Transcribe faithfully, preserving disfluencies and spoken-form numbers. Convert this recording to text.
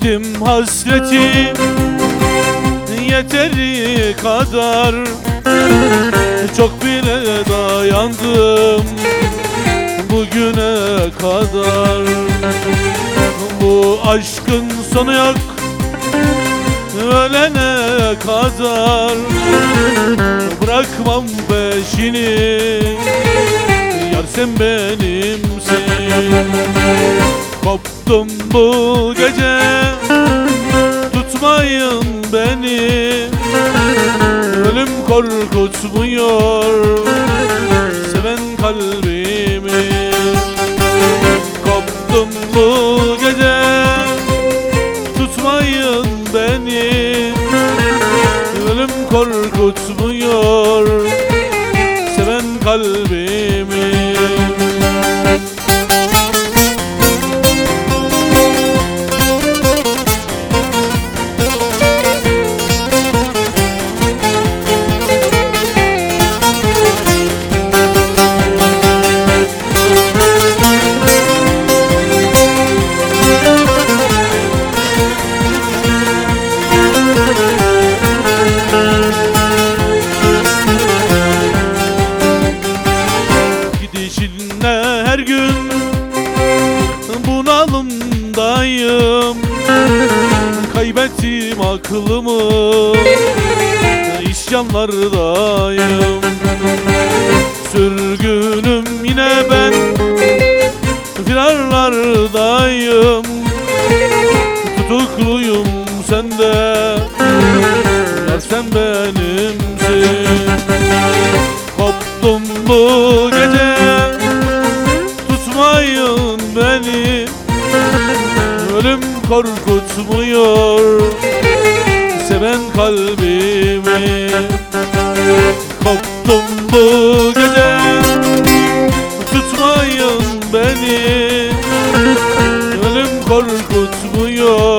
Çektim hasreti yeteri kadar, çok bile dayandım bugüne kadar. Bu aşkın sonu yok ölene kadar, bırakmam peşini, yar sen benimsin. Koptum bu gece, tutmayın beni, ölüm korkutmuyor seven kalbimi. Koptum bu gece, tutmayın beni, ölüm korkutmuyor seven kalbimi. Gidişinle her gün bunalımdayım, kaybettim aklımı, isyanlardayım. Sürgünüm yine ben, firarlardayım, tutukluyum sende, yar sen benimsin. Koptum bu gece, tutmayın beni, ölüm korkutmuyor seven kalbimi. Koptum bu gece, tutmayın beni, ölüm korkutmuyor